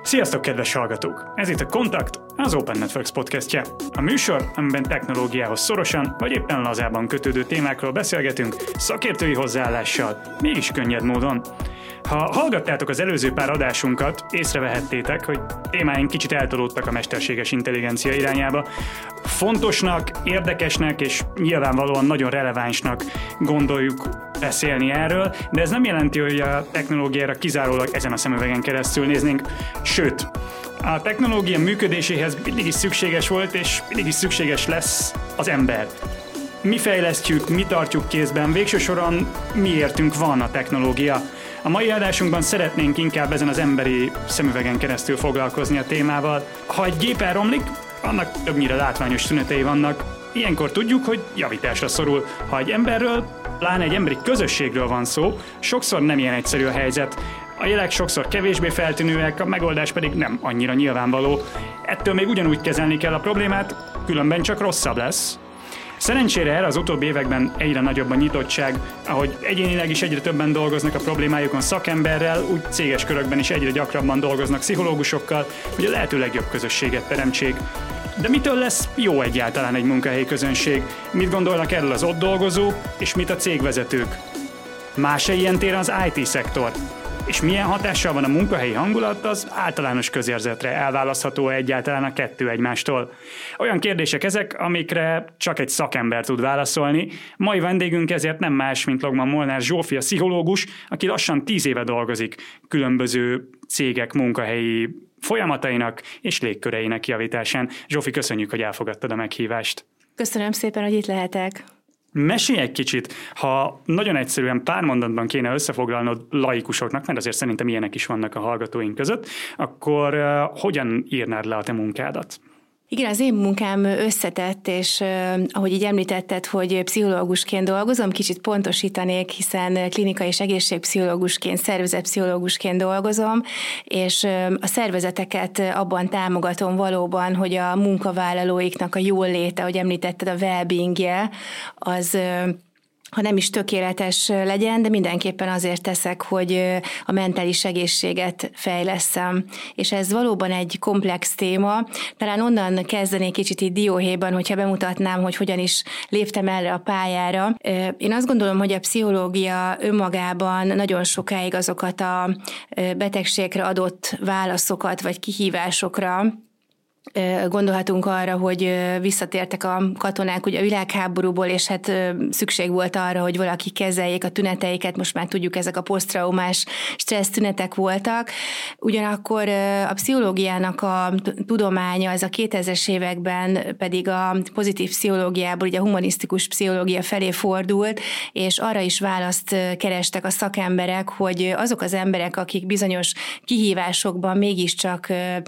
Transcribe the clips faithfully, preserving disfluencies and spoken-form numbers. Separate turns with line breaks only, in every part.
Sziasztok, kedves hallgatók! Ez itt a Kontakt, az Open Networks podcastje. A műsor, amiben technológiához szorosan, vagy éppen lazában kötődő témákról beszélgetünk, szakértői hozzáállással, mégis könnyed módon. Ha hallgattátok az előző pár adásunkat, észrevehettétek, hogy témáink kicsit eltolódtak a mesterséges intelligencia irányába. Fontosnak, érdekesnek és nyilvánvalóan nagyon relevánsnak gondoljuk beszélni erről, de ez nem jelenti, hogy a technológiára kizárólag ezen a szemüvegen keresztül néznénk, sőt, a technológia működéséhez mindig is szükséges volt, és mindig is szükséges lesz az ember. Mi fejlesztjük, mi tartjuk kézben, végső soron miértünk van a technológia. A mai adásunkban szeretnénk inkább ezen az emberi szemüvegen keresztül foglalkozni a témával. Ha egy gép elromlik, annak többnyire látványos tünetei vannak. Ilyenkor tudjuk, hogy javításra szorul. Ha egy emberről, pláne egy emberi közösségről van szó, sokszor nem ilyen egyszerű a helyzet. A jelek sokszor kevésbé feltűnőek, a megoldás pedig nem annyira nyilvánvaló. Ettől még ugyanúgy kezelni kell a problémát, különben csak rosszabb lesz. Szerencsére erre az utóbbi években egyre nagyobb a nyitottság, ahogy egyénileg is egyre többen dolgoznak a problémájukon szakemberrel, úgy céges körökben is egyre gyakrabban dolgoznak pszichológusokkal, hogy a lehető legjobb közösséget teremtsék. De mitől lesz jó egyáltalán egy munkahelyi közönség? Mit gondolnak erről az ott dolgozók, és mit a cégvezetők? Más-e ilyen téren az i té szektor? És milyen hatással van a munkahelyi hangulat az általános közérzetre? Elválasztható egyáltalán a kettő egymástól? Olyan kérdések ezek, amikre csak egy szakember tud válaszolni. Mai vendégünk ezért nem más, mint Logman Molnár Zsófi, a pszichológus, aki lassan tíz éve dolgozik különböző cégek munkahelyi folyamatainak és légköreinek javításán. Zsófi, köszönjük, hogy elfogadtad a meghívást.
Köszönöm szépen, hogy itt lehetek.
Mesélj egy kicsit, ha nagyon egyszerűen pár mondatban kéne összefoglalnod laikusoknak, mert azért szerintem ilyenek is vannak a hallgatóink között, akkor uh, hogyan írnád le a te munkádat?
Igen, az én munkám összetett, és uh, ahogy így említetted, hogy pszichológusként dolgozom, kicsit pontosítanék, hiszen klinikai és egészségpszichológusként, szervezetpszichológusként dolgozom, és uh, a szervezeteket abban támogatom valóban, hogy a munkavállalóiknak a jól léte, ahogy említetted, a well-beingje, az... Uh, ha nem is tökéletes legyen, de mindenképpen azért teszek, hogy a mentális egészséget fejlesszem. És ez valóban egy komplex téma. Talán onnan kezdenék kicsit így dióhéjban, hogyha bemutatnám, hogy hogyan is léptem erre a pályára. Én azt gondolom, hogy a pszichológia önmagában nagyon sokáig azokat a betegségekre adott válaszokat, vagy kihívásokra, gondolhatunk arra, hogy visszatértek a katonák ugye a világháborúból, és hát szükség volt arra, hogy valaki kezeljék a tüneteiket, most már tudjuk, ezek a posztraumás stressz tünetek voltak. Ugyanakkor a pszichológiának a tudománya, ez a kétezres években pedig a pozitív pszichológiából, ugye a humanisztikus pszichológia felé fordult, és arra is választ kerestek a szakemberek, hogy azok az emberek, akik bizonyos kihívásokban mégiscsak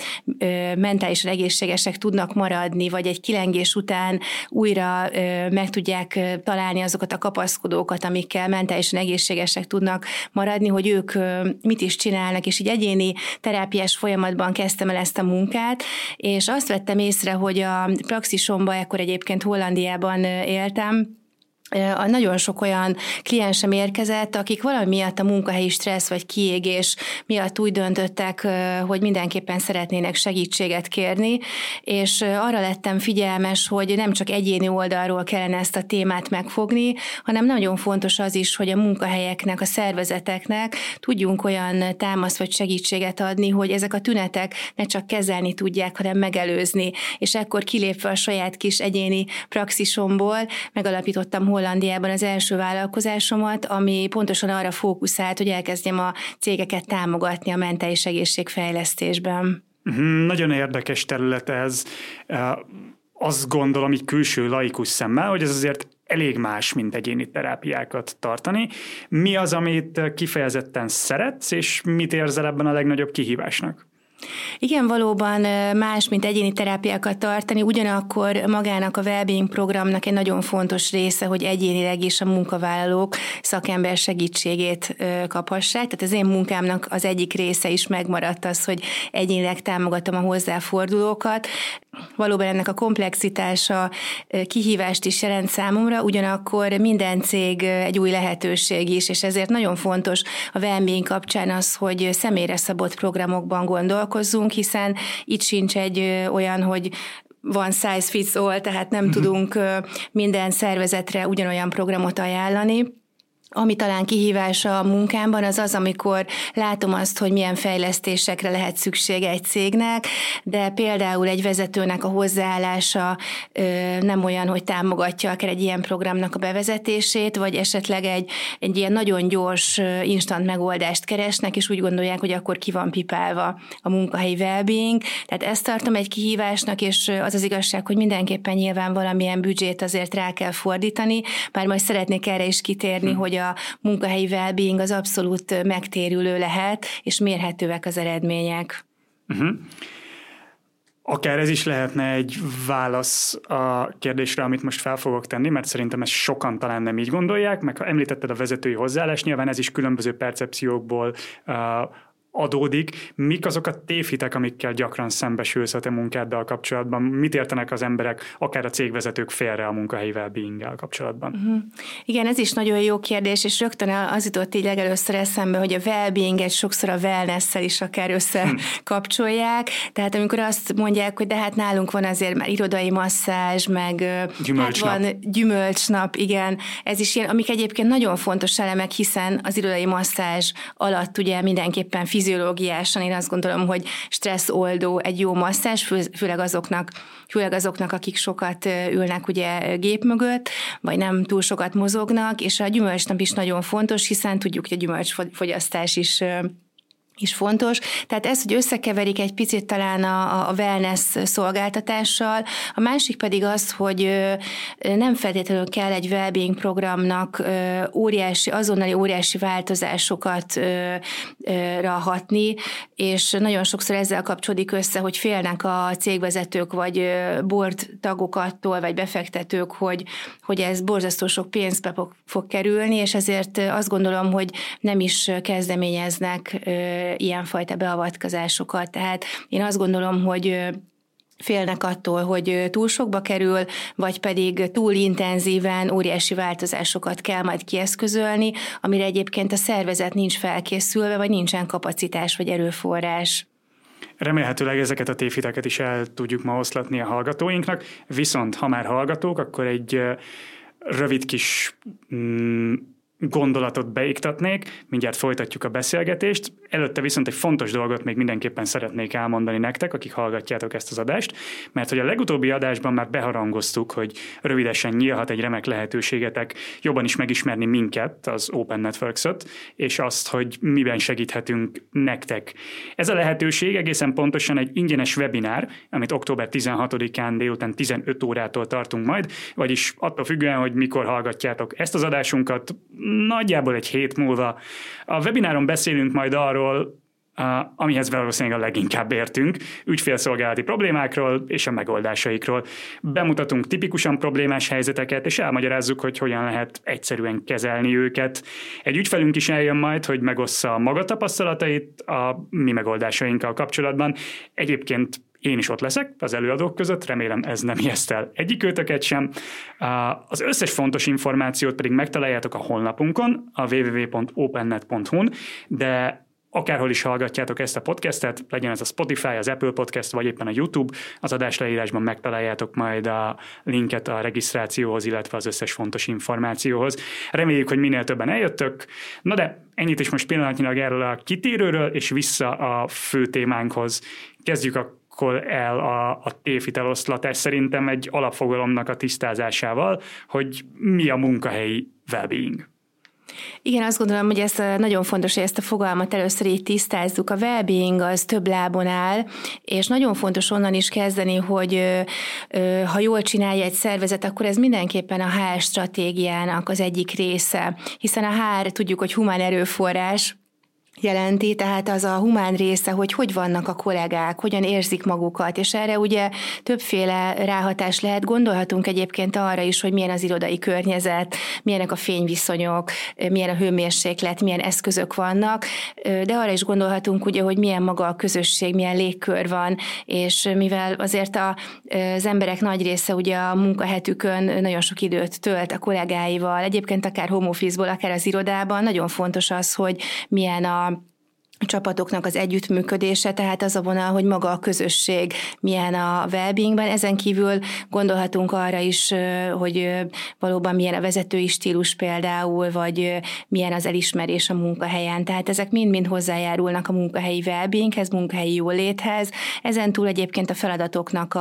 mentálisan egészségesek tudnak maradni, vagy egy kilengés után újra ö, meg tudják találni azokat a kapaszkodókat, amikkel mentálisan egészségesek tudnak maradni, hogy ők ö, mit is csinálnak, és így egyéni terápiás folyamatban kezdtem el ezt a munkát, és azt vettem észre, hogy a praxisomban, ekkor egyébként Hollandiában éltem, a nagyon sok olyan kliensem érkezett, akik valami miatt a munkahelyi stressz vagy kiégés miatt úgy döntöttek, hogy mindenképpen szeretnének segítséget kérni, és arra lettem figyelmes, hogy nem csak egyéni oldalról kellene ezt a témát megfogni, hanem nagyon fontos az is, hogy a munkahelyeknek, a szervezeteknek tudjunk olyan támaszt vagy segítséget adni, hogy ezek a tünetek ne csak kezelni tudják, hanem megelőzni. És ekkor kilépve a saját kis egyéni praxisomból megalapítottam Hollandiában az első vállalkozásomat, ami pontosan arra fókuszált, hogy elkezdjem a cégeket támogatni a mentális egészségfejlesztésben.
Nagyon érdekes terület ez. Azt gondolom, így külső laikus szemmel, hogy ez azért elég más, mint egyéni terápiákat tartani. Mi az, amit kifejezetten szeretsz, és mit érzel ebben a legnagyobb kihívásnak?
Igen, valóban más, mint egyéni terápiákat tartani, ugyanakkor magának a Wellbeing programnak egy nagyon fontos része, hogy egyénileg is a munkavállalók szakember segítségét kaphassák. Tehát az én munkámnak az egyik része is megmaradt az, hogy egyénileg támogatom a hozzáfordulókat. Valóban ennek a komplexitása kihívást is jelent számomra, ugyanakkor minden cég egy új lehetőség is, és ezért nagyon fontos a Wellbeing kapcsán az, hogy személyre szabott programokban gondolkodunk, foglalkozzunk, hiszen itt sincs egy olyan, hogy one size fits all, tehát nem uh-huh. tudunk minden szervezetre ugyanolyan programot ajánlani. Ami talán kihívás a munkámban, az az, amikor látom azt, hogy milyen fejlesztésekre lehet szüksége egy cégnek, de például egy vezetőnek a hozzáállása nem olyan, hogy támogatja akár egy ilyen programnak a bevezetését, vagy esetleg egy, egy ilyen nagyon gyors, instant megoldást keresnek, és úgy gondolják, hogy akkor ki van pipálva a munkahelyi well-being. Tehát ezt tartom egy kihívásnak, és az az igazság, hogy mindenképpen nyilván valamilyen büdzsét azért rá kell fordítani, bár majd szeretnék erre is kitérni, hmm. hogy a munkahelyi well-being az abszolút megtérülő lehet, és mérhetőek az eredmények.
Uh-huh. Akár ez is lehetne egy válasz a kérdésre, amit most fel fogok tenni, mert szerintem ezt sokan talán nem így gondolják, meg ha említetted a vezetői hozzáállást, nyilván ez is különböző percepciókból uh, adódik. Mik azok a tévhitek, amikkel gyakran szembesülsz a te munkáddal kapcsolatban? Mit értenek az emberek, akár a cégvezetők félre a munkahelyi well-being-gel kapcsolatban? Uh-huh.
Igen, ez is nagyon jó kérdés, és rögtön az jutott így legelőször eszembe, hogy a well-being-et sokszor a wellness-szel is akár összekapcsolják. Tehát amikor azt mondják, hogy de hát nálunk van azért már irodai masszázs, meg
gyümölcsnap.
Hát van gyümölcsnap, igen. Ez is ilyen, amik egyébként nagyon fontos elemek, hiszen az irodai masszázs alatt ugye mindenképpen fiziológiásan én azt gondolom, hogy stresszoldó egy jó masszázs, főleg azoknak, főleg azoknak, akik sokat ülnek ugye gép mögött, vagy nem túl sokat mozognak, és a gyümölcsnap is nagyon fontos, hiszen tudjuk, hogy a gyümölcsfogyasztás is is fontos. Tehát ez, hogy összekeverik egy picit talán a, a wellness szolgáltatással. A másik pedig az, hogy nem feltétlenül kell egy wellbeing programnak óriási, azonnali óriási változásokat hatni, és nagyon sokszor ezzel kapcsolódik össze, hogy félnek a cégvezetők vagy board tagok attól, vagy befektetők, hogy, hogy ez borzasztó sok pénzbe fog kerülni, és ezért azt gondolom, hogy nem is kezdeményeznek ilyenfajta beavatkozásokat. Tehát én azt gondolom, hogy félnek attól, hogy túl sokba kerül, vagy pedig túl intenzíven óriási változásokat kell majd kieszközölni, amire egyébként a szervezet nincs felkészülve, vagy nincsen kapacitás vagy erőforrás.
Remélhetőleg ezeket a tévhiteket is el tudjuk ma oszlatni a hallgatóinknak, viszont ha már hallgatók, akkor egy rövid kis mm, gondolatot beiktatnék, mindjárt folytatjuk a beszélgetést. Előtte viszont egy fontos dolgot még mindenképpen szeretnék elmondani nektek, akik hallgatjátok ezt az adást, mert hogy a legutóbbi adásban már beharangoztuk, hogy rövidesen nyílhat egy remek lehetőségetek jobban is megismerni minket, az Open Networks-ot, és azt, hogy miben segíthetünk nektek. Ez a lehetőség egészen pontosan egy ingyenes webinár, amit október tizenhatodikán délután tizenöt órától tartunk majd, vagyis attól függően, hogy mikor hallgatjátok ezt az adásunkat, nagyjából egy hét múlva. A webináron beszélünk majd arról, amihez valószínűleg a leginkább értünk, ügyfélszolgálati problémákról és a megoldásaikról. Bemutatunk tipikusan problémás helyzeteket, és elmagyarázzuk, hogy hogyan lehet egyszerűen kezelni őket. Egy ügyfelünk is eljön majd, hogy megossza a maga tapasztalatait a mi megoldásainkkal kapcsolatban. Egyébként én is ott leszek az előadók között, remélem ez nem ijeszt el egyikőtöket sem. Az összes fontos információt pedig megtaláljátok a honlapunkon, a double-u double-u double-u pont opennet pont hu-n, de akárhol is hallgatjátok ezt a podcastet, legyen ez a Spotify, az Apple Podcast, vagy éppen a YouTube, az adás leírásban megtaláljátok majd a linket a regisztrációhoz, illetve az összes fontos információhoz. Reméljük, hogy minél többen eljöttök. Na de ennyit is most pillanatnyilag erről a kitérőről, és vissza a fő témánkhoz. Kezdjük a akkor el a, a tévhiteloszlatás szerintem egy alapfogalomnak a tisztázásával, hogy mi a munkahelyi well-being.
Igen, azt gondolom, hogy ez nagyon fontos, hogy ezt a fogalmat először így tisztázzuk. A well-being az több lábon áll, és nagyon fontos onnan is kezdeni, hogy ha jól csinálja egy szervezet, akkor ez mindenképpen a há er stratégiának az egyik része, hiszen a há er tudjuk, hogy humán erőforrás jelenti, tehát az a humán része, hogy hogy vannak a kollégák, hogyan érzik magukat, és erre ugye többféle ráhatás lehet. Gondolhatunk egyébként arra is, hogy milyen az irodai környezet, milyenek a fényviszonyok, milyen a hőmérséklet, milyen eszközök vannak, de arra is gondolhatunk ugye, hogy milyen maga a közösség, milyen légkör van, és mivel azért a, az emberek nagy része ugye a munkahetükön nagyon sok időt tölt a kollégáival, egyébként akár home office-ból, akár az irodában, nagyon fontos az, hogy milyen a csapatoknak az együttműködése, tehát az a vonal, hogy maga a közösség milyen a well-beingben. Ezen kívül gondolhatunk arra is, hogy valóban milyen a vezetői stílus például, vagy milyen az elismerés a munkahelyen. Tehát ezek mind-mind hozzájárulnak a munkahelyi well-beinghez, munkahelyi jóléthez. Ezen túl egyébként a feladatoknak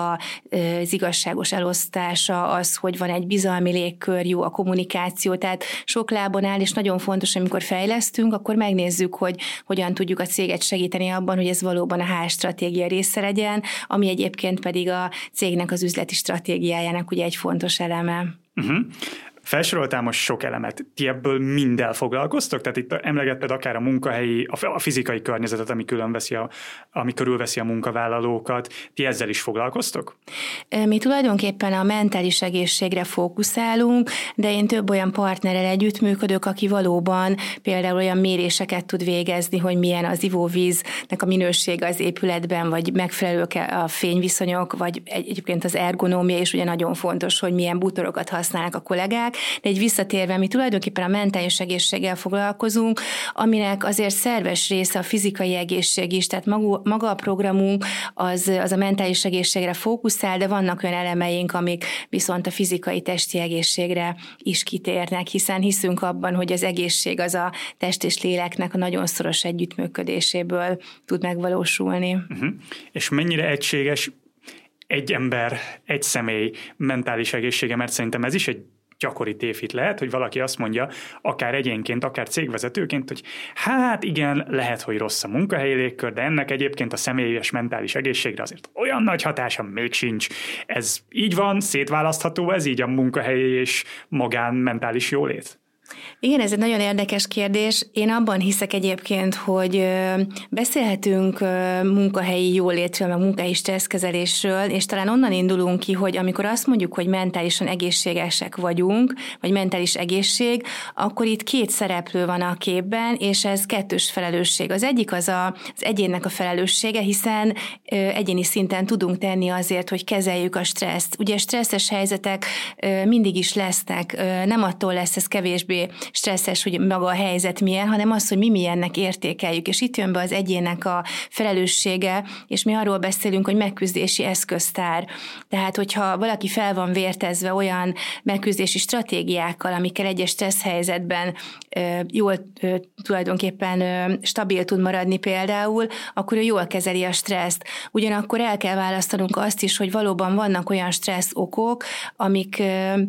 az igazságos elosztása, az, hogy van egy bizalmi légkör, jó a kommunikáció, tehát sok lábon áll, és nagyon fontos, amikor fejlesztünk, akkor megnézzük, hogy hogyan tudjuk a céget segíteni abban, hogy ez valóban a há er stratégia része legyen, ami egyébként pedig a cégnek az üzleti stratégiájának ugye egy fontos eleme.
Uh-huh. Felsoroltál most sok elemet. Ti ebből minddel foglalkoztok? Tehát itt emlegetted akár a munkahelyi, a fizikai környezetet, ami, különveszi a, ami körülveszi a munkavállalókat. Ti ezzel is foglalkoztok?
Mi tulajdonképpen a mentális egészségre fókuszálunk, de én több olyan partnerrel együttműködök, aki valóban például olyan méréseket tud végezni, hogy milyen az ivóvíznek a minősége az épületben, vagy megfelelők a fényviszonyok, vagy egyébként az ergonómia is ugye nagyon fontos, hogy milyen bútorokat használnak a kollégák. De egy visszatérve, mi tulajdonképpen a mentális egészséggel foglalkozunk, aminek azért szerves része a fizikai egészség is, tehát maga, maga a programunk az, az a mentális egészségre fókuszál, de vannak olyan elemeink, amik viszont a fizikai testi egészségre is kitérnek, hiszen hiszünk abban, hogy az egészség az a test és léleknek a nagyon szoros együttműködéséből tud megvalósulni. Uh-huh.
És mennyire egységes egy ember, egy személy mentális egészsége, mert szerintem ez is egy gyakori tévhit lehet, hogy valaki azt mondja, akár egyénként, akár cégvezetőként, hogy hát igen, lehet, hogy rossz a munkahelyi légkör, de ennek egyébként a személyes mentális egészségre azért olyan nagy hatása még sincs. Ez így van, szétválasztható ez így a munkahelyi és magán mentális jólét?
Igen, ez egy nagyon érdekes kérdés. Én abban hiszek egyébként, hogy beszélhetünk munkahelyi jólétről, meg munkahelyi stresszkezelésről, és talán onnan indulunk ki, hogy amikor azt mondjuk, hogy mentálisan egészségesek vagyunk, vagy mentális egészség, akkor itt két szereplő van a képben, és ez kettős felelősség. Az egyik az a, az egyénnek a felelőssége, hiszen egyéni szinten tudunk tenni azért, hogy kezeljük a stresszt. Ugye stresszes helyzetek mindig is lesznek, nem attól lesz ez kevésbé stresszes, hogy maga a helyzet milyen, hanem az, hogy mi milyennek értékeljük. És itt jön be az egyének a felelőssége, és mi arról beszélünk, hogy megküzdési eszköztár. Tehát, hogyha valaki fel van vértezve olyan megküzdési stratégiákkal, amikkel egyes stressz helyzetben jól tulajdonképpen stabil tud maradni például, akkor ő jól kezeli a stresszt. Ugyanakkor el kell választanunk azt is, hogy valóban vannak olyan stressz okok, amik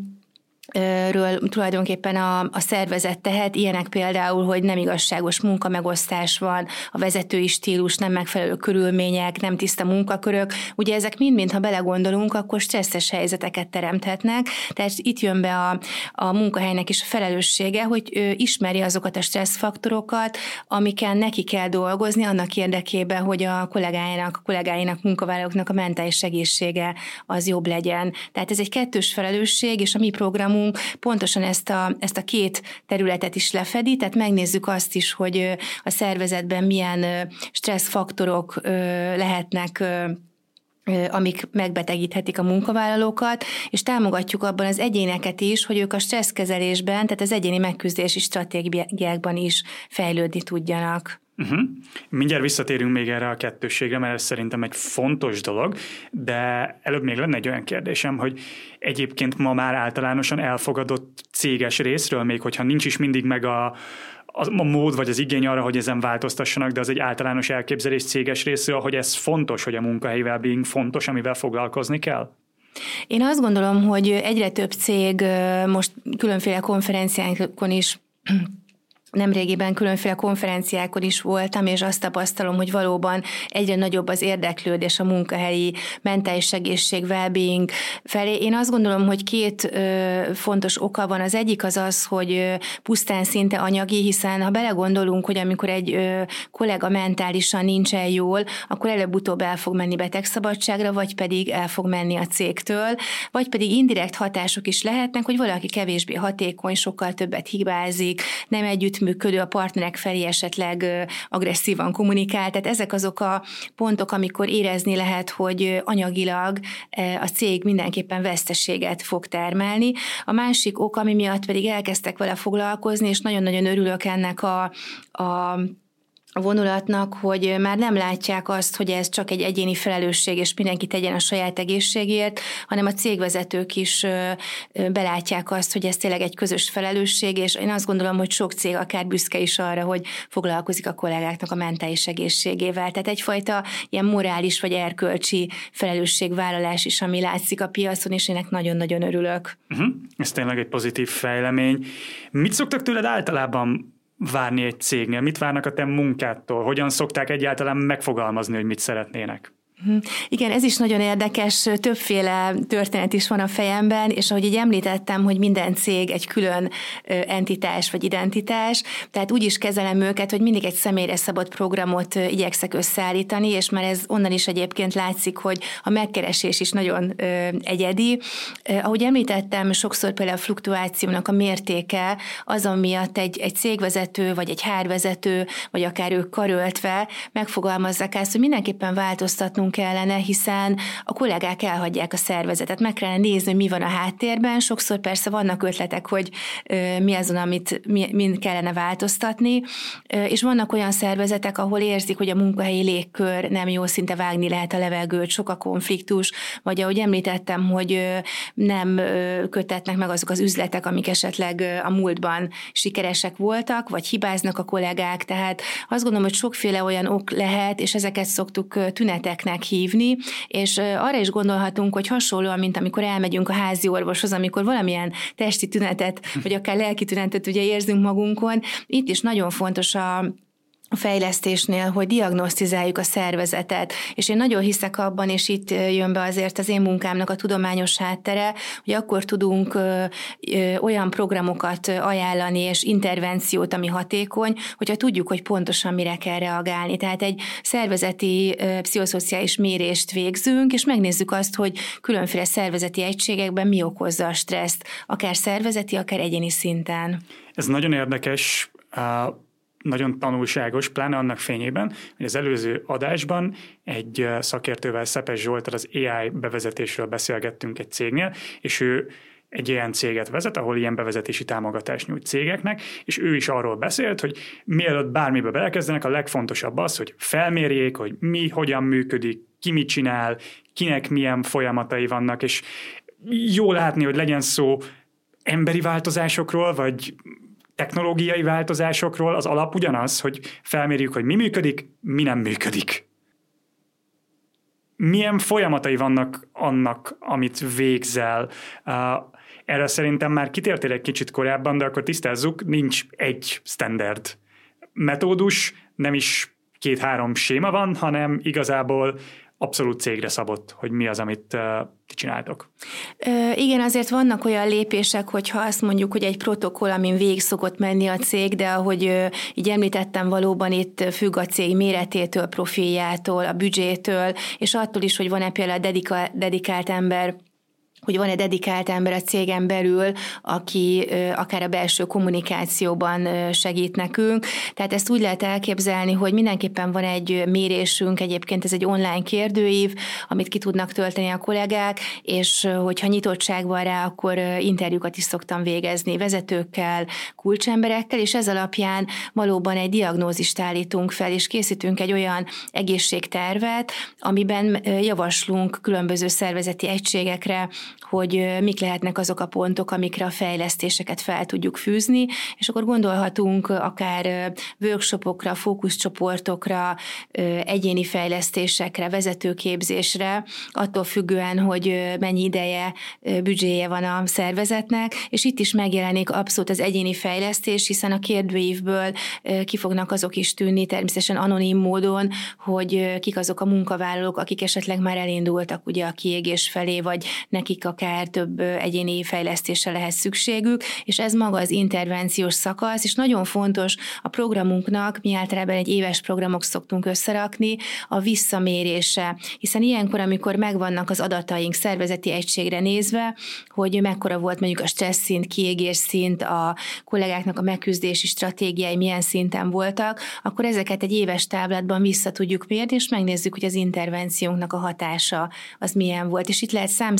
ről tulajdonképpen a, a szervezet tehet, ilyenek például, hogy nem igazságos munkamegosztás van, a vezetői stílus, nem megfelelő körülmények, nem tiszta munkakörök. Ugye ezek mind-mind, ha belegondolunk, akkor stresszes helyzeteket teremthetnek, tehát itt jön be a, a munkahelynek is a felelőssége, hogy ő ismeri azokat a stresszfaktorokat, amiken neki kell dolgozni annak érdekében, hogy a kollégáinak, a kollégáinak, munkavállalóknak a mentális egészsége az jobb legyen. Tehát ez egy kettős felelősség, és a mi programunk pontosan ezt a, ezt a két területet is lefedi, tehát megnézzük azt is, hogy a szervezetben milyen stresszfaktorok lehetnek, amik megbetegíthetik a munkavállalókat, és támogatjuk abban az egyéneket is, hogy ők a stresszkezelésben, tehát az egyéni megküzdési stratégiákban is fejlődni tudjanak.
Uh-huh. Mindjárt visszatérünk még erre a kettősségre, mert ez szerintem egy fontos dolog, de előbb még lenne egy olyan kérdésem, hogy egyébként ma már általánosan elfogadott céges részről, még hogyha nincs is mindig meg a, a mód vagy az igény arra, hogy ezen változtassanak, de az egy általános elképzelés céges részről, hogy ez fontos, hogy a munkahelyi well-being fontos, amivel foglalkozni kell?
Én azt gondolom, hogy egyre több cég most különféle konferenciákon is Nemrégiben különféle konferenciákon is voltam, és azt tapasztalom, hogy valóban egyre nagyobb az érdeklődés a munkahelyi mentális egészség, well-being felé. Én azt gondolom, hogy két ö, fontos oka van. Az egyik az az, hogy ö, pusztán szinte anyagi, hiszen ha belegondolunk, hogy amikor egy ö, kollega mentálisan nincsen jól, akkor előbb-utóbb el fog menni betegszabadságra, vagy pedig el fog menni a cégtől, vagy pedig indirekt hatások is lehetnek, hogy valaki kevésbé hatékony, sokkal többet hibázik, nem együtt működő, a partnerek felé esetleg agresszívan kommunikál. Tehát ezek azok a pontok, amikor érezni lehet, hogy anyagilag a cég mindenképpen veszteséget fog termelni. A másik ok, ami miatt pedig elkezdtek vele foglalkozni, és nagyon-nagyon örülök ennek a, a a vonulatnak, hogy már nem látják azt, hogy ez csak egy egyéni felelősség, és mindenki tegyen a saját egészségért, hanem a cégvezetők is belátják azt, hogy ez tényleg egy közös felelősség, és én azt gondolom, hogy sok cég akár büszke is arra, hogy foglalkozik a kollégáknak a mentális egészségével. Tehát egyfajta ilyen morális vagy erkölcsi felelősségvállalás is, ami látszik a piacon, és ének nagyon-nagyon örülök.
Uh-huh. Ez tényleg egy pozitív fejlemény. Mit szoktak tőled általában várni egy cégnél? Mit várnak a te munkádtól? Hogyan szokták egyáltalán megfogalmazni, hogy mit szeretnének?
Igen, ez is nagyon érdekes, többféle történet is van a fejemben, és ahogy így említettem, hogy minden cég egy külön entitás vagy identitás, tehát úgy is kezelem őket, hogy mindig egy személyre szabott programot igyekszek összeállítani, és már ez onnan is egyébként látszik, hogy a megkeresés is nagyon egyedi. Ahogy említettem, sokszor például a fluktuációnak a mértéke az, amiatt egy, egy cégvezető, vagy egy hárvezető, vagy akár ők karöltve megfogalmazzák ezt, hogy mindenképpen változtatnunk kellene, hiszen a kollégák elhagyják a szervezetet. Meg kellene nézni, hogy mi van a háttérben. Sokszor persze vannak ötletek, hogy mi azon, amit mind kellene változtatni, és vannak olyan szervezetek, ahol érzik, hogy a munkahelyi légkör nem jó, szinte vágni lehet a levegőt, sok a konfliktus, vagy ahogy említettem, hogy nem kötetnek meg azok az üzletek, amik esetleg a múltban sikeresek voltak, vagy hibáznak a kollégák, tehát azt gondolom, hogy sokféle olyan ok lehet, és ezeket szoktuk tüneteknek hívni, és arra is gondolhatunk, hogy hasonlóan, mint amikor elmegyünk a házi orvoshoz, amikor valamilyen testi tünetet, vagy akár lelki tünetet ugye érzünk magunkon, itt is nagyon fontos a a fejlesztésnél, hogy diagnosztizáljuk a szervezetet, és én nagyon hiszek abban, és itt jön be azért az én munkámnak a tudományos háttere, hogy akkor tudunk ö, ö, olyan programokat ajánlani, és intervenciót, ami hatékony, hogyha tudjuk, hogy pontosan mire kell reagálni. Tehát egy szervezeti ö, pszichoszociális mérést végzünk, és megnézzük azt, hogy különféle szervezeti egységekben mi okozza a stresszt, akár szervezeti, akár egyéni szinten.
Ez nagyon érdekes, uh... nagyon tanulságos, pláne annak fényében, hogy az előző adásban egy szakértővel, Szepes Zsolttal az á i bevezetésről beszélgettünk egy cégnél, és ő egy ilyen céget vezet, ahol ilyen bevezetési támogatást nyújt cégeknek, és ő is arról beszélt, hogy mielőtt bármibe belekezdenek, a legfontosabb az, hogy felmérjék, hogy mi, hogyan működik, ki mit csinál, kinek milyen folyamatai vannak, és jó látni, hogy legyen szó emberi változásokról, vagy technológiai változásokról, az alap ugyanaz, hogy felmérjük, hogy mi működik, mi nem működik. Milyen folyamatai vannak annak, amit végzel? Erre szerintem már kitértél egy kicsit korábban, de akkor tisztázzuk, nincs egy standard metódus, nem is két-három séma van, hanem igazából abszolút cégre szabott, hogy mi az, amit uh, ti csináltok.
Ö, igen, azért vannak olyan lépések, hogyha azt mondjuk, hogy egy protokoll, amin végig szokott menni a cég, de ahogy ö, így említettem, valóban itt függ a cég méretétől, profiljától, a büdzsétől, és attól is, hogy van-e például dedika- dedikált ember, hogy van egy dedikált ember a cégen belül, aki akár a belső kommunikációban segít nekünk. Tehát ezt úgy lehet elképzelni, hogy mindenképpen van egy mérésünk, egyébként ez egy online kérdőív, amit ki tudnak tölteni a kollégák, és hogyha nyitottság van rá, akkor interjúkat is szoktam végezni vezetőkkel, kulcsemberekkel, és ez alapján valóban egy diagnózist állítunk fel, és készítünk egy olyan egészségtervet, amiben javaslunk különböző szervezeti egységekre, hogy mik lehetnek azok a pontok, amikre a fejlesztéseket fel tudjuk fűzni, és akkor gondolhatunk akár workshopokra, fókuszcsoportokra, egyéni fejlesztésekre, vezetőképzésre, attól függően, hogy mennyi ideje, büdzséje van a szervezetnek, és itt is megjelenik abszolút az egyéni fejlesztés, hiszen a kérdőívből ki fognak azok is tűnni, természetesen anonim módon, hogy kik azok a munkavállalók, akik esetleg már elindultak ugye a kiégés felé, vagy nekik akár több egyéni fejlesztésre lehet szükségük, és ez maga az intervenciós szakasz, és nagyon fontos a programunknak, mi általában egy éves programok szoktunk összerakni, a visszamérése, hiszen ilyenkor, amikor megvannak az adataink szervezeti egységre nézve, hogy mekkora volt mondjuk a stressz szint, kiégés szint, a kollégáknak a megküzdési stratégiái milyen szinten voltak, akkor ezeket egy éves táblátban vissza tudjuk mérni, és megnézzük, hogy az intervenciónknak a hatása az milyen volt, és itt lehet számszerűsíteni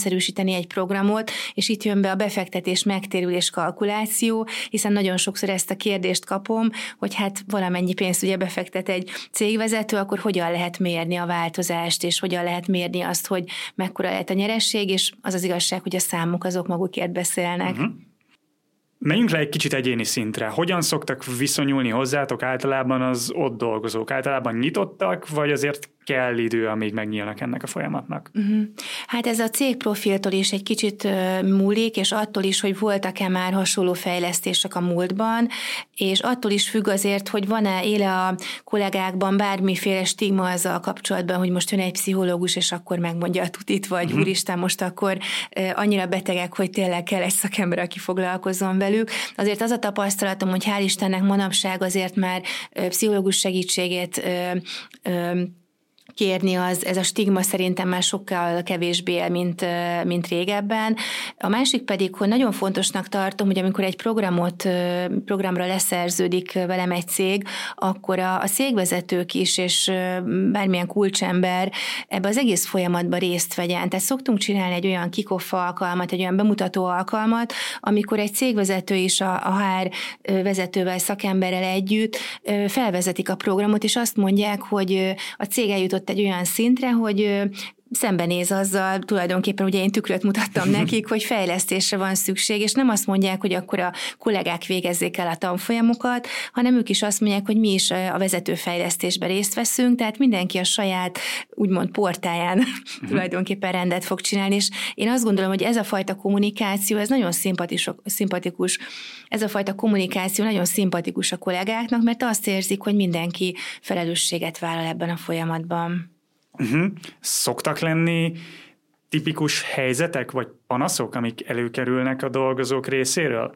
építeni egy programot, és itt jön be a befektetés megtérülés kalkuláció, hiszen nagyon sokszor ezt a kérdést kapom, hogy hát valamennyi pénzt ugye befektet egy cégvezető, akkor hogyan lehet mérni a változást, és hogyan lehet mérni azt, hogy mekkora lehet a nyeresség, és az az igazság, hogy a számok azok magukért beszélnek. Uh-huh.
Menjünk le egy kicsit egyéni szintre. Hogyan szoktak viszonyulni hozzátok általában az ott dolgozók? Általában nyitottak, vagy azért kell idő, amíg megnyílnak ennek a folyamatnak?
Uh-huh. Hát ez a cégprofiltól is egy kicsit uh, múlik, és attól is, hogy voltak-e már hasonló fejlesztések a múltban, és attól is függ azért, hogy van-e éle a kollégákban bármiféle stigma azzal kapcsolatban, hogy most jön egy pszichológus, és akkor megmondja a tutit, vagy uh-huh. úristen, most akkor uh, annyira betegek, hogy tényleg kell egy szakember, aki foglalkozzon velük. Azért az a tapasztalatom, hogy hál' Istennek manapság azért már uh, pszichológus segítségét uh, uh, kérni, az, ez a stigma szerintem már sokkal kevésbé él, mint, mint régebben. A másik pedig, hogy nagyon fontosnak tartom, hogy amikor egy programot, programra leszerződik velem egy cég, akkor a, a cégvezetők is, és bármilyen kulcsember ebbe az egész folyamatban részt vegyen. Tehát szoktunk csinálni egy olyan kick-off alkalmat, egy olyan bemutató alkalmat, amikor egy cégvezető is a, a há er vezetővel, szakemberrel együtt felvezetik a programot, és azt mondják, hogy a cég eljutott egy olyan szintre, hogy szembenéz azzal, tulajdonképpen ugye én tükröt mutattam nekik, hogy fejlesztésre van szükség, és nem azt mondják, hogy akkor a kollégák végezzék el a tanfolyamokat, hanem ők is azt mondják, hogy mi is a vezetőfejlesztésben részt veszünk, tehát mindenki a saját úgymond portáján uh-huh. tulajdonképpen rendet fog csinálni, és én azt gondolom, hogy ez a fajta kommunikáció, ez nagyon szimpatikus, ez a fajta kommunikáció nagyon szimpatikus a kollégáknak, mert azt érzik, hogy mindenki felelősséget vállal ebben a folyamatban.
Uh-huh. Szoktak lenni tipikus helyzetek vagy panaszok, amik előkerülnek a dolgozók részéről?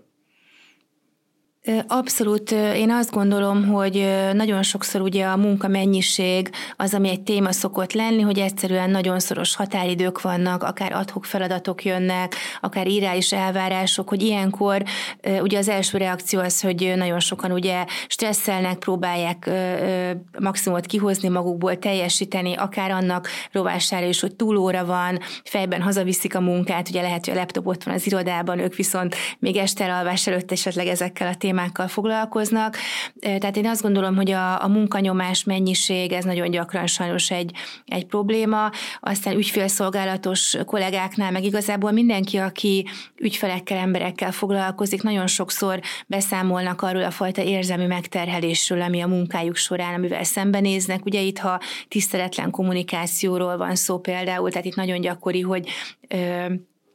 Abszolút. Én azt gondolom, hogy nagyon sokszor ugye a munkamennyiség az, ami egy téma szokott lenni, hogy egyszerűen nagyon szoros határidők vannak, akár ad-hoc feladatok jönnek, akár írás elvárások, hogy ilyenkor ugye az első reakció az, hogy nagyon sokan ugye stresszelnek, próbálják maximumot kihozni magukból, teljesíteni, akár annak rovására is, hogy túlóra van, fejben hazaviszik a munkát, ugye lehet, hogy a laptop ott van az irodában, ők viszont még este elalvás előtt esetleg ezekkel a témákkal témákkal foglalkoznak. Tehát én azt gondolom, hogy a, a munkanyomás mennyiség, ez nagyon gyakran sajnos egy, egy probléma. Aztán ügyfélszolgálatos kollégáknál, meg igazából mindenki, aki ügyfelekkel, emberekkel foglalkozik, nagyon sokszor beszámolnak arról a fajta érzelmi megterhelésről, ami a munkájuk során, amivel szembenéznek. Ugye itt, ha tiszteletlen kommunikációról van szó például, tehát itt nagyon gyakori, hogy ö,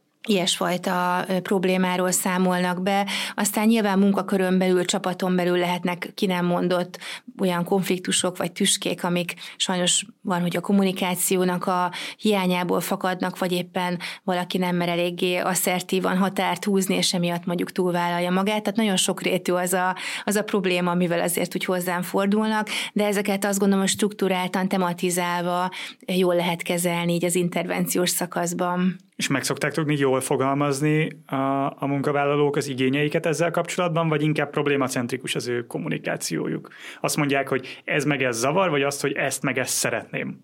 ilyesfajta problémáról számolnak be. Aztán nyilván munkakörön belül, csapaton belül lehetnek ki nem mondott olyan konfliktusok vagy tüskék, amik sajnos van, hogy a kommunikációnak a hiányából fakadnak, vagy éppen valaki nem mer eléggé asszertívan határt húzni, és emiatt mondjuk túlvállalja magát. Tehát nagyon sokrétű az a, az a probléma, amivel azért úgy hozzám fordulnak, de ezeket azt gondolom, hogy strukturáltan, tematizálva jól lehet kezelni így az intervenciós szakaszban.
És meg szokták tudni jól fogalmazni a, a munkavállalók az igényeiket ezzel kapcsolatban, vagy inkább problémacentrikus az ő kommunikációjuk? Azt mondják, hogy ez meg ez zavar, vagy azt, hogy ezt meg ezt szeretném?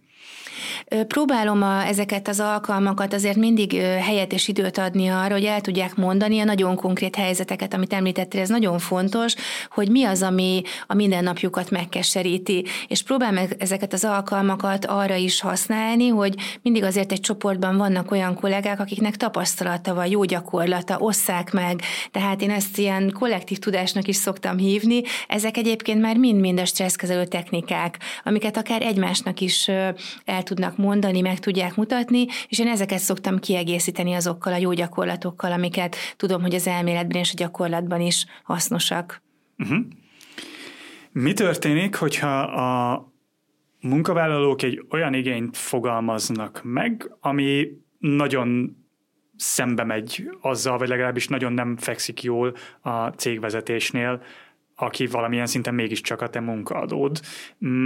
Próbálom a, ezeket az alkalmakat azért mindig helyet és időt adni arra, hogy el tudják mondani a nagyon konkrét helyzeteket, amit említettél, ez nagyon fontos, hogy mi az, ami a mindennapjukat megkeseríti, és próbál meg ezeket az alkalmakat arra is használni, hogy mindig azért egy csoportban vannak olyan kollégák, akiknek tapasztalata van, jó gyakorlata, osszák meg, tehát én ezt ilyen kollektív tudásnak is szoktam hívni, ezek egyébként már mind-mind a stresszkezelő technikák, amiket akár egymásnak is el tudnak mondani, meg tudják mutatni, és én ezeket szoktam kiegészíteni azokkal a jó gyakorlatokkal, amiket tudom, hogy az elméletben és a gyakorlatban is hasznosak.
Uh-huh. Mi történik, hogyha a munkavállalók egy olyan igényt fogalmaznak meg, ami nagyon szembe megy azzal, vagy legalábbis nagyon nem fekszik jól a cégvezetésnél, aki valamilyen szinten mégiscsak a te munkaadód.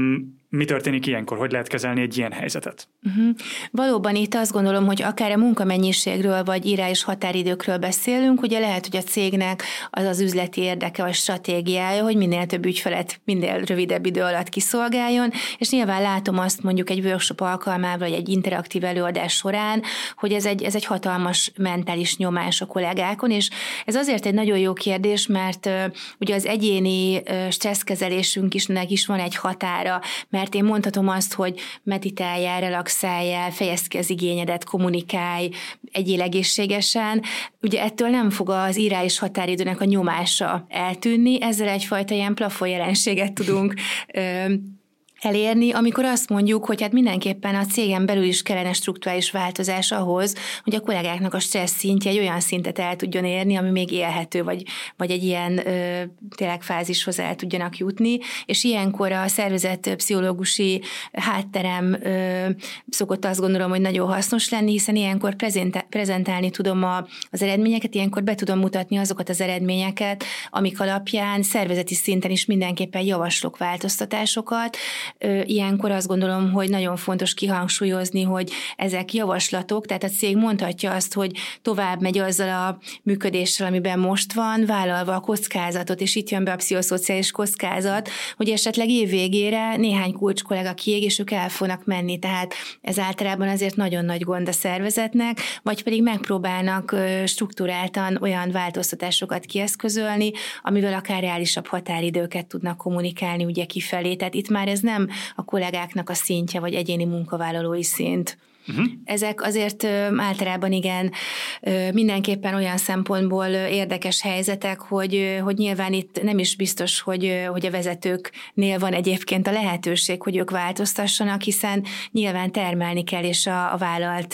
Mi történik ilyenkor? Hogy lehet kezelni egy ilyen helyzetet?
Uh-huh. Valóban itt azt gondolom, hogy akár a munkamennyiségről vagy írás határidőkről beszélünk, ugye lehet, hogy a cégnek az az üzleti érdeke vagy stratégiája, hogy minél több ügyfelet minél rövidebb idő alatt kiszolgáljon, és nyilván látom azt mondjuk egy workshop alkalmával, vagy egy interaktív előadás során, hogy ez egy, ez egy hatalmas mentális nyomás a kollégákon, és ez azért egy nagyon jó kérdés, mert uh, ugye az egyéni uh, stresszkezelésünk is, nek is van egy határa, mert én mondhatom azt, hogy meditáljál, relaxáljál, fejezd ki az igényedet, kommunikálj, egyél egészségesen. Ugye ettől nem fog az írás határidőnek a nyomása eltűnni, ezzel egyfajta ilyen plafon jelenséget tudunk ö, elérni, amikor azt mondjuk, hogy hát mindenképpen a cégen belül is kellene strukturális változás ahhoz, hogy a kollégáknak a stressz szintje egy olyan szintet el tudjon érni, ami még élhető, vagy, vagy egy ilyen ö, tényleg fázishoz el tudjanak jutni, és ilyenkor a szervezet pszichológusi hátterem ö, szokott azt gondolom, hogy nagyon hasznos lenni, hiszen ilyenkor prezentál, prezentálni tudom a, az eredményeket, ilyenkor be tudom mutatni azokat az eredményeket, amik alapján szervezeti szinten is mindenképpen javaslok változtatásokat. Ilyenkor azt gondolom, hogy nagyon fontos kihangsúlyozni, hogy ezek javaslatok, tehát a cég mondhatja azt, hogy tovább megy azzal a működéssel, amiben most van, vállalva a kockázatot, és itt jön be a pszichoszociális kockázat, hogy esetleg év végére néhány kulcs kollega kiég, és ők el fognak menni, tehát ez általában azért nagyon nagy gond a szervezetnek, vagy pedig megpróbálnak strukturáltan olyan változtatásokat kieszközölni, amivel akár reálisabb határidőket tudnak kommunikálni ugye kifelé, tehát itt már ez nem a kollégáknak a szintje, vagy egyéni munkavállalói szint. Uh-huh. Ezek azért általában igen mindenképpen olyan szempontból érdekes helyzetek, hogy, hogy nyilván itt nem is biztos, hogy, hogy a vezetőknél van egyébként a lehetőség, hogy ők változtassanak, hiszen nyilván termelni kell, és a, a vállalt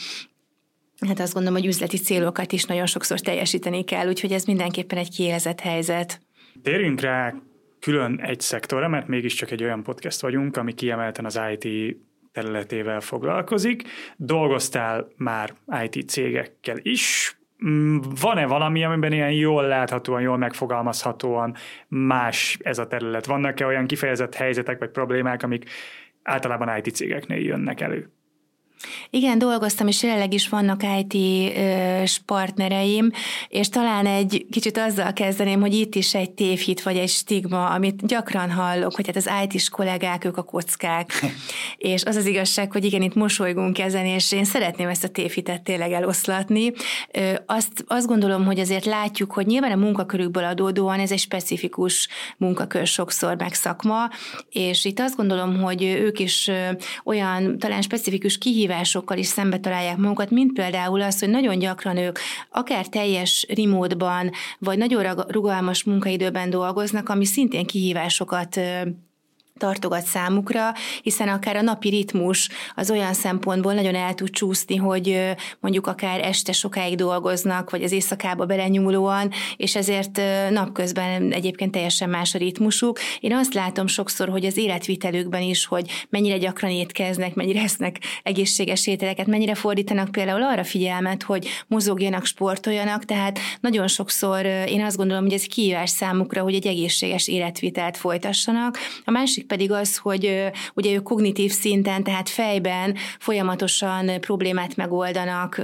hát azt gondolom, hogy üzleti célokat is nagyon sokszor teljesíteni kell, úgyhogy ez mindenképpen egy kiélezett helyzet.
Térjünk rá külön egy szektorra, mert mégiscsak egy olyan podcast vagyunk, ami kiemelten az i té területével foglalkozik. Dolgoztál már i té cégekkel is. Van-e valami, amiben ilyen jól láthatóan, jól megfogalmazhatóan más ez a terület? Vannak-e olyan kifejezett helyzetek vagy problémák, amik általában i té cégeknél jönnek elő?
Igen, dolgoztam, és jelenleg is vannak i té-s partnereim, és talán egy kicsit azzal kezdeném, hogy itt is egy tévhit vagy egy stigma, amit gyakran hallok, hogy hát az i té-s kollégák, ők a kockák. És az az igazság, hogy igen, itt mosolygunk ezen, és én szeretném ezt a tévhitet tényleg eloszlatni. Azt, azt gondolom, hogy azért látjuk, hogy nyilván a munkakörükből adódóan ez egy specifikus munkakör sokszor meg szakma, és itt azt gondolom, hogy ők is olyan talán specifikus kihívás sokkal is szembe találják magukat, mint például az, hogy nagyon gyakran ők akár teljes remote-ban, vagy nagyon rugalmas munkaidőben dolgoznak, ami szintén kihívásokat tartogat számukra, hiszen akár a napi ritmus az olyan szempontból nagyon el tud csúszni, hogy mondjuk akár este sokáig dolgoznak, vagy az éjszakába belenyúlóan, és ezért napközben egyébként teljesen más a ritmusuk. Én azt látom sokszor, hogy az életvitelükben is, hogy mennyire gyakran étkeznek, mennyire esznek egészséges ételeket, mennyire fordítanak például arra figyelmet, hogy mozogjanak, sportoljanak, tehát nagyon sokszor én azt gondolom, hogy ez kihívás számukra, hogy egy egészséges életvitelt folytassanak. A másik pedig az, hogy ugye ők kognitív szinten, tehát fejben folyamatosan problémát megoldanak.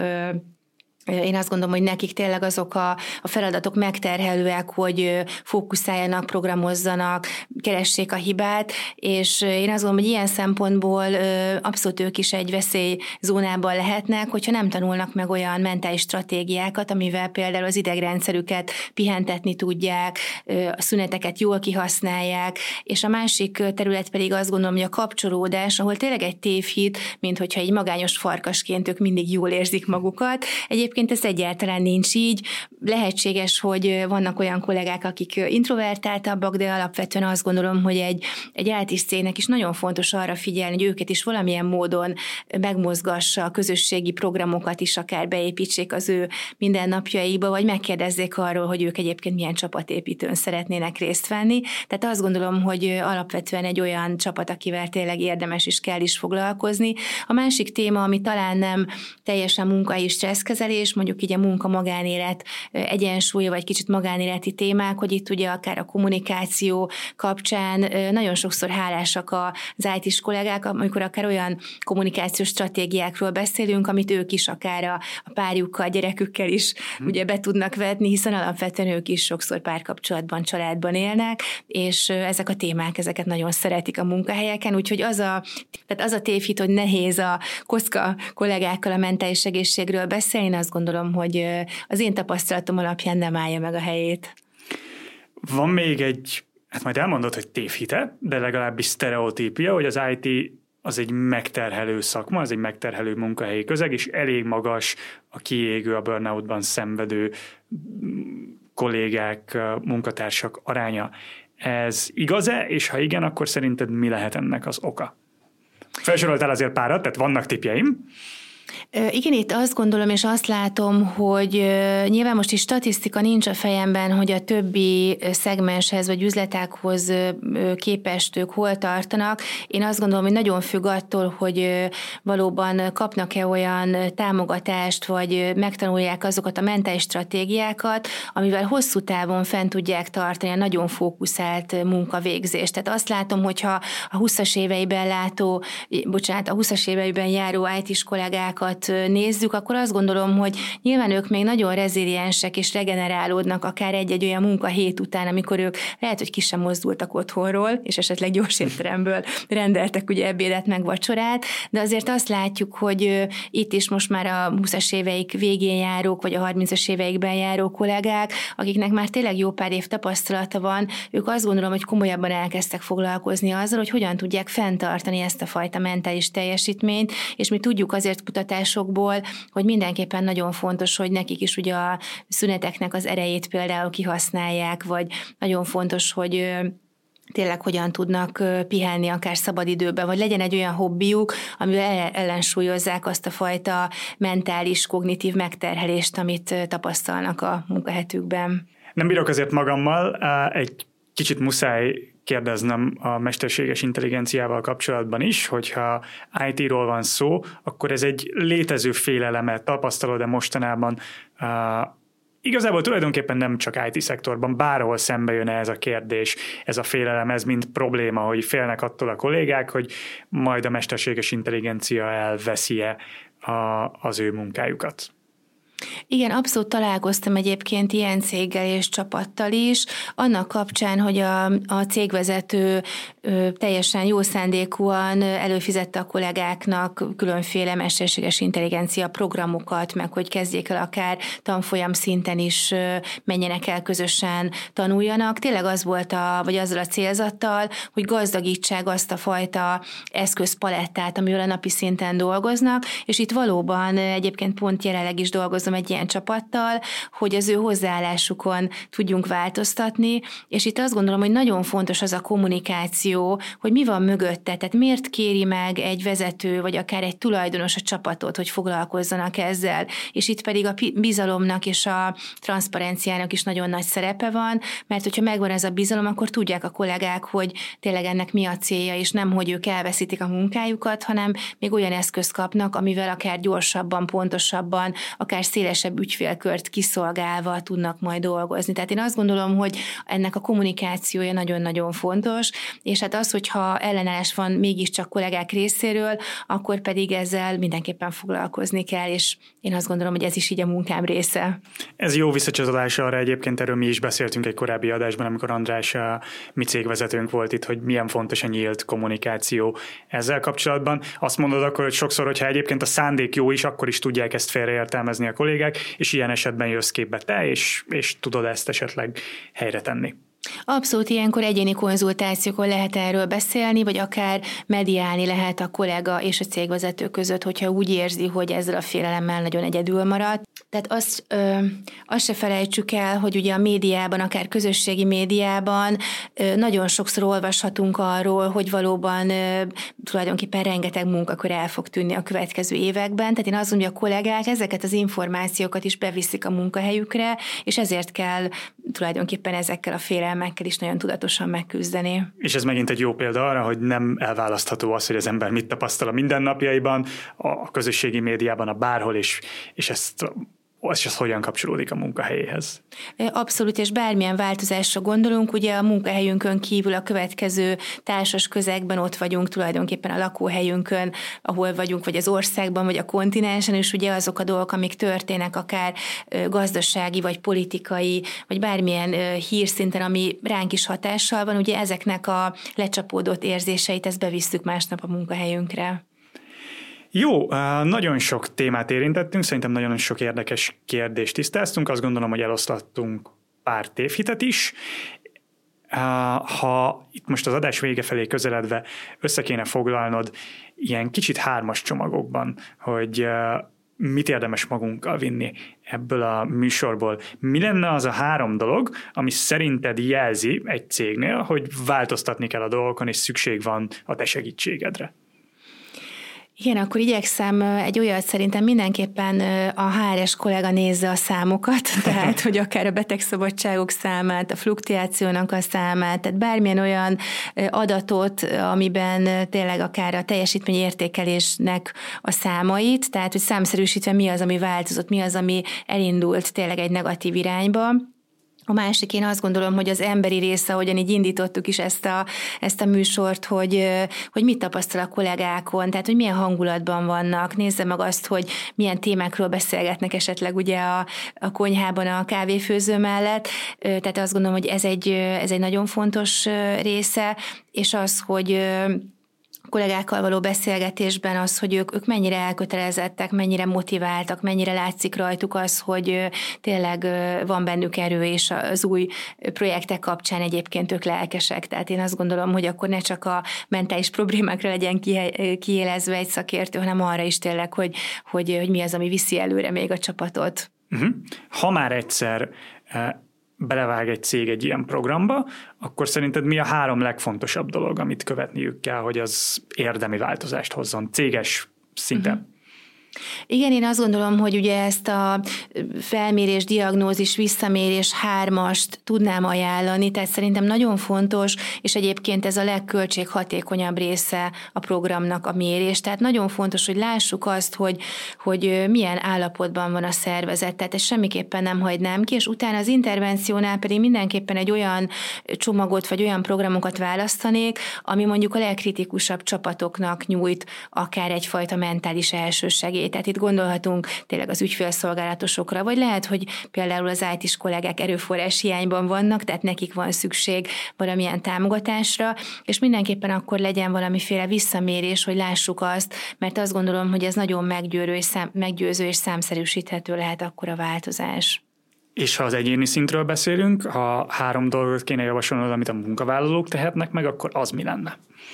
Én azt gondolom, hogy nekik tényleg azok a, a feladatok megterhelőek, hogy fókuszáljanak, programozzanak, keressék a hibát, és én azt gondolom, hogy ilyen szempontból abszolút ők is egy veszélyzónában lehetnek, hogyha nem tanulnak meg olyan mentális stratégiákat, amivel például az idegrendszerüket pihentetni tudják, a szüneteket jól kihasználják, és a másik terület pedig azt gondolom, hogy a kapcsolódás, ahol tényleg egy tévhit, mint hogyha egy magányos farkasként ők mindig jól érzik magukat. Egyébként ez egyáltalán nincs így. Lehetséges, hogy vannak olyan kollégák, akik introvertáltabbak, de alapvetően azt gondolom, hogy egy, egy í té cégnek is nagyon fontos arra figyelni, hogy őket is valamilyen módon megmozgassa, a közösségi programokat is akár beépítsék az ő mindennapjaiba, vagy megkérdezzék arról, hogy ők egyébként milyen csapatépítőn szeretnének részt venni. Tehát azt gondolom, hogy alapvetően egy olyan csapat, akivel tényleg érdemes is kell is foglalkozni. A másik téma, ami talán nem teljesen munkai stresszkezelés, kérdés, mondjuk így a munka-magánélet egyensúlya, vagy kicsit magánéleti témák, hogy itt ugye akár a kommunikáció kapcsán nagyon sokszor hálásak az í té-s kollégák, amikor akár olyan kommunikációs stratégiákról beszélünk, amit ők is akár a, a párjukkal, a gyerekükkel is hmm. ugye be tudnak vetni, hiszen alapvetően ők is sokszor párkapcsolatban, családban élnek, és ezek a témák, ezeket nagyon szeretik a munkahelyeken, úgyhogy az a, tehát az a tévhit, hogy nehéz a kocka kollégákkal a mentális egészségről beszélni, én azt gondolom, hogy az én tapasztalatom alapján nem állja meg a helyét.
Van még egy, hát majd elmondod, hogy tévhite, de legalábbis sztereotípia, hogy az í té az egy megterhelő szakma, az egy megterhelő munkahelyi közeg, és elég magas a kiégő, a burnoutban szenvedő kollégák, munkatársak aránya. Ez igaz-e, és ha igen, akkor szerinted mi lehet ennek az oka? Felsoroltál azért párat, tehát vannak tippjeim.
Igen, itt azt gondolom, és azt látom, hogy nyilván most is statisztika nincs a fejemben, hogy a többi szegmenshez vagy üzletákhoz képest ők hol tartanak. Én azt gondolom, hogy nagyon függ attól, hogy valóban kapnak-e olyan támogatást, vagy megtanulják azokat a mentális stratégiákat, amivel hosszú távon fent tudják tartani a nagyon fókuszált munkavégzést. Tehát azt látom, hogyha a huszas éveiben látó, bocsánat, a huszas éveiben járó í té-s kollégák nézzük, akkor azt gondolom, hogy nyilván ők még nagyon reziliensek és regenerálódnak akár egy-egy olyan munkahét után, amikor ők lehet, hogy ki sem mozdultak otthonról, és esetleg gyors étteremből rendeltek ugye ebédet meg vacsorát, de azért azt látjuk, hogy itt is most már a huszas éveik végén járók, vagy a harmincas éveikben járó kollégák, akiknek már tényleg jó pár év tapasztalata van, ők azt gondolom, hogy komolyabban elkezdtek foglalkozni azzal, hogy hogyan tudják fenntartani ezt a fajta mentális teljesítményt, és mi tudjuk azért kutatásokból, hogy mindenképpen nagyon fontos, hogy nekik is ugye a szüneteknek az erejét például kihasználják, vagy nagyon fontos, hogy tényleg hogyan tudnak pihenni akár szabadidőben, vagy legyen egy olyan hobbiuk, amivel ellensúlyozzák azt a fajta mentális, kognitív megterhelést, amit tapasztalnak a munkahetükben.
Nem bírok azért magammal, egy kicsit muszáj kérdeznem a mesterséges intelligenciával kapcsolatban is, hogyha í té-ról van szó, akkor ez egy létező féleleme, tapasztalod-e mostanában? Uh, igazából tulajdonképpen nem csak í té-szektorban, bárhol szembe jön ez a kérdés, ez a félelem, ez mind probléma, hogy félnek attól a kollégák, hogy majd a mesterséges intelligencia elveszi-e a, az ő munkájukat.
Igen, abszolút találkoztam egyébként ilyen céggel és csapattal is, annak kapcsán, hogy a, a cégvezető ö, teljesen jó szándékúan előfizette a kollégáknak különféle mesterséges intelligencia programokat, meg hogy kezdjék el akár tanfolyam szinten is ö, menjenek el közösen tanuljanak. Tényleg az volt, a, vagy azzal a célzattal, hogy gazdagítsák azt a fajta eszközpalettát, amivel a napi szinten dolgoznak, és itt valóban egyébként pont jelenleg is dolgozom egy ilyen csapattal, hogy az ő hozzáállásukon tudjunk változtatni, és itt azt gondolom, hogy nagyon fontos az a kommunikáció, hogy mi van mögötte, tehát miért kéri meg egy vezető, vagy akár egy tulajdonos a csapatot, hogy foglalkozzanak ezzel, és itt pedig a bizalomnak és a transzparenciának is nagyon nagy szerepe van, mert hogyha megvan ez a bizalom, akkor tudják a kollégák, hogy tényleg ennek mi a célja, és nem, hogy ők elveszítik a munkájukat, hanem még olyan eszközt kapnak, amivel akár gyorsabban, pontosabban, akár szélesebb ügyfélkört kiszolgálva tudnak majd dolgozni. Tehát én azt gondolom, hogy ennek a kommunikációja nagyon-nagyon fontos, és hát az, hogyha ellenállás van mégiscsak kollégák részéről, akkor pedig ezzel mindenképpen foglalkozni kell, és én azt gondolom, hogy ez is így a munkám része.
Ez jó visszacsatolás arra, egyébként erről mi is beszéltünk egy korábbi adásban, amikor András, a mi cégvezetőnk volt itt, hogy milyen fontos a nyílt kommunikáció ezzel kapcsolatban. Azt mondod akkor, hogy sokszor, hogyha egyébként a szándék jó is, akkor is tudják ezt félreértelmezni a kollégák, és ilyen esetben jössz képbe te, és, és tudod ezt esetleg helyre tenni.
Abszolút, ilyenkor egyéni konzultációkon lehet erről beszélni, vagy akár mediálni lehet a kollega és a cégvezető között, hogyha úgy érzi, hogy ezzel a félelemmel nagyon egyedül marad. Tehát azt, ö, azt se felejtsük el, hogy ugye a médiában, akár közösségi médiában ö, nagyon sokszor olvashatunk arról, hogy valóban ö, tulajdonképpen rengeteg munkakör el fog tűnni a következő években. Tehát én azt mondom, hogy a kollégák ezeket az információkat is beviszik a munkahelyükre, és ezért kell tulajdonképpen ezekkel a félelmekkel is nagyon tudatosan megküzdeni. És
ez megint egy jó példa arra, hogy nem elválasztható az, hogy az ember mit tapasztal a mindennapjaiban, a közösségi médiában, a bárhol, és, és ezt az is hogyan kapcsolódik a munkahelyéhez.
Abszolút, és bármilyen változásra gondolunk, ugye a munkahelyünkön kívül a következő társas közegben ott vagyunk tulajdonképpen a lakóhelyünkön, ahol vagyunk, vagy az országban, vagy a kontinensen, és ugye azok a dolgok, amik történnek, akár gazdasági, vagy politikai, vagy bármilyen hírszinten, ami ránk is hatással van, ugye ezeknek a lecsapódott érzéseit, ezt bevisszük másnap a munkahelyünkre.
Jó, nagyon sok témát érintettünk, szerintem nagyon sok érdekes kérdést tisztáztunk, azt gondolom, hogy eloszlattunk pár tévhitet is. Ha itt most az adás vége felé közeledve össze kéne foglalnod ilyen kicsit hármas csomagokban, hogy mit érdemes magunkkal vinni ebből a műsorból, mi lenne az a három dolog, ami szerinted jelzi egy cégnél, hogy változtatni kell a dolgokon, és szükség van a te segítségedre?
Igen, akkor igyekszem egy olyat, szerintem mindenképpen a há er es kollega nézze a számokat, tehát hogy akár a betegszabadságok számát, a fluktuációnak a számát, tehát bármilyen olyan adatot, amiben tényleg akár a teljesítményértékelésnek a számait, tehát hogy számszerűsítve mi az, ami változott, mi az, ami elindult tényleg egy negatív irányba. A másik, én azt gondolom, hogy az emberi része, ahogyan így indítottuk is ezt a, ezt a műsort, hogy, hogy mit tapasztal a kollégákon, tehát hogy milyen hangulatban vannak, nézze meg azt, hogy milyen témákról beszélgetnek esetleg ugye a, a konyhában a kávéfőző mellett, tehát azt gondolom, hogy ez egy, ez egy nagyon fontos része, és az, hogy kollégákkal való beszélgetésben az, hogy ők, ők mennyire elkötelezettek, mennyire motiváltak, mennyire látszik rajtuk az, hogy tényleg van bennük erő, és az új projektek kapcsán egyébként ők lelkesek. Tehát én azt gondolom, hogy akkor ne csak a mentális problémákra legyen kiélezve egy szakértő, hanem arra is tényleg, hogy, hogy, hogy mi az, ami viszi előre még a csapatot. Uh-huh.
Ha már egyszer belevág egy cég egy ilyen programba, akkor szerinted mi a három legfontosabb dolog, amit követniük kell, hogy az érdemi változást hozzon céges szinten? Uh-huh.
Igen, én azt gondolom, hogy ugye ezt a felmérés, diagnózis, visszamérés hármast tudnám ajánlani, tehát szerintem nagyon fontos, és egyébként ez a legköltséghatékonyabb része a programnak a mérés, tehát nagyon fontos, hogy lássuk azt, hogy, hogy milyen állapotban van a szervezet, tehát ezt semmiképpen nem hagynám ki, és utána az intervenciónál pedig mindenképpen egy olyan csomagot, vagy olyan programokat választanék, ami mondjuk a legkritikusabb csapatoknak nyújt akár egyfajta mentális elsősegélyt. Tehát itt gondolhatunk tényleg az ügyfélszolgálatosokra, vagy lehet, hogy például az í té-s kollégák erőforrás hiányban vannak, tehát nekik van szükség valamilyen támogatásra, és mindenképpen akkor legyen valamiféle visszamérés, hogy lássuk azt, mert azt gondolom, hogy ez nagyon meggyőző és, szám, meggyőző és számszerűsíthető lehet akkor a változás.
És ha az egyéni szintről beszélünk, ha három dolgot kéne javasolnod, amit a munkavállalók tehetnek meg, akkor az mi lenne?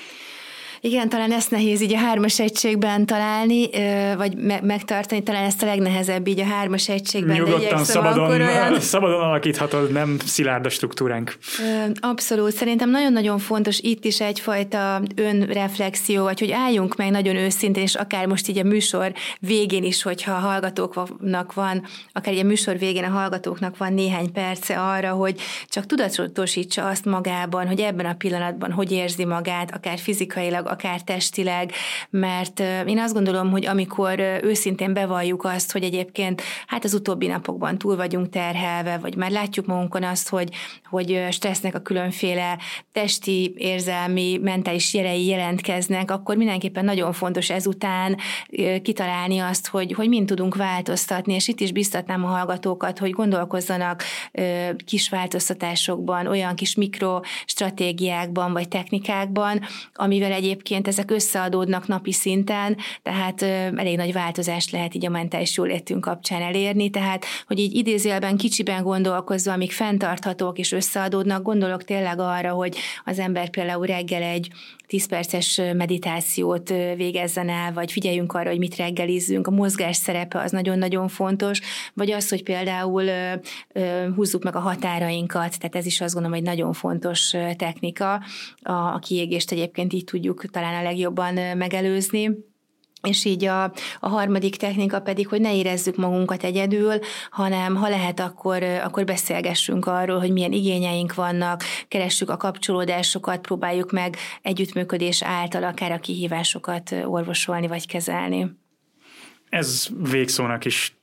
Igen, talán ezt nehéz így a hármas egységben találni, vagy megtartani, talán ezt a legnehezebb így a hármas egységben.
Nyugodtan, szabadon, olyan... szabadon alakíthatod, nem szilárd a struktúránk.
Abszolút, szerintem nagyon-nagyon fontos itt is egyfajta önreflexió, vagy hogy álljunk meg nagyon őszintén, és akár most így a műsor végén is, hogyha a hallgatóknak van, akár így a műsor végén a hallgatóknak van néhány perce arra, hogy csak tudatosítsa azt magában, hogy ebben a pillanatban hogy érzi magát, akár fizikailag, akár testileg, mert én azt gondolom, hogy amikor őszintén bevalljuk azt, hogy egyébként hát az utóbbi napokban túl vagyunk terhelve, vagy már látjuk magunkon azt, hogy, hogy stressznek a különféle testi, érzelmi, mentális jelei jelentkeznek, akkor mindenképpen nagyon fontos ezután kitalálni azt, hogy, hogy mind tudunk változtatni, és itt is biztatnám a hallgatókat, hogy gondolkozzanak kis változtatásokban, olyan kis mikrostratégiákban, vagy technikákban, amivel egyébként ezek összeadódnak napi szinten, tehát elég nagy változást lehet így a mentális jólétünk kapcsán elérni, tehát hogy így idézőjelben kicsiben gondolkozva, amíg fenntarthatók és összeadódnak, gondolok tényleg arra, hogy az ember például reggel egy tíz perces meditációt végezzen el, vagy figyeljünk arra, hogy mit reggelizzünk, a mozgás szerepe az nagyon-nagyon fontos, vagy az, hogy például húzzuk meg a határainkat, tehát ez is azt gondolom, hogy nagyon fontos technika, a kiégést egyébként így tudjuk talán a legjobban megelőzni. És így a, a harmadik technika pedig, hogy ne érezzük magunkat egyedül, hanem ha lehet, akkor, akkor beszélgessünk arról, hogy milyen igényeink vannak, keressük a kapcsolódásokat, próbáljuk meg együttműködés által akár a kihívásokat orvosolni vagy kezelni.
Ez végszónak is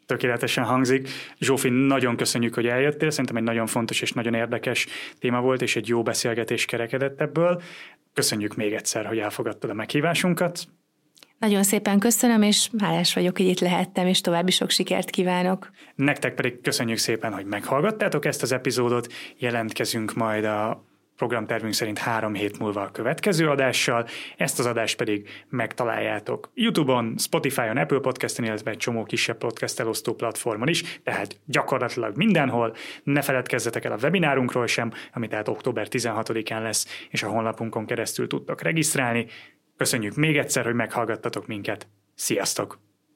Tökéletesen hangzik. Zsófi, nagyon köszönjük, hogy eljöttél. Szerintem egy nagyon fontos és nagyon érdekes téma volt, és egy jó beszélgetés kerekedett ebből. Köszönjük még egyszer, hogy elfogadtad a meghívásunkat.
Nagyon szépen köszönöm, és hálás vagyok, hogy itt lehettem, és további sok sikert kívánok.
Nektek pedig köszönjük szépen, hogy meghallgattátok ezt az epizódot. Jelentkezünk majd a programtervünk szerint három hét múlva a következő adással, ezt az adást pedig megtaláljátok YouTube-on, Spotify-on, Apple Podcast-en, illetve egy csomó kisebb podcast elosztó platformon is, tehát gyakorlatilag mindenhol. Ne feledkezzetek el a webinárunkról sem, ami tehát október tizenhatodikán lesz, és a honlapunkon keresztül tudtok regisztrálni. Köszönjük még egyszer, hogy meghallgattatok minket. Sziasztok!